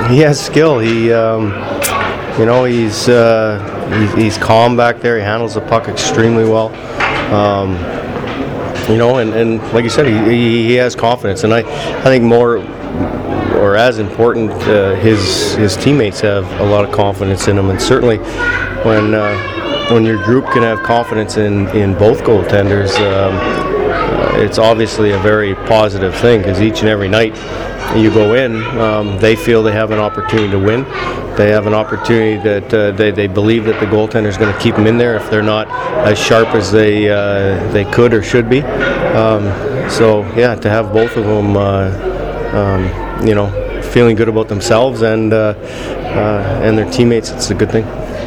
he has skill. He's calm back there. He handles the puck extremely well. And like you said, he has confidence, and I think more or as important, his teammates have a lot of confidence in him, and certainly when your group can have confidence in both goaltenders, it's obviously a very positive thing, because each and every night you go in, they feel they have an opportunity to win. They have an opportunity that they believe that the goaltender is going to keep them in there if they're not as sharp as they could or should be. To have both of them, feeling good about themselves and their teammates, it's a good thing.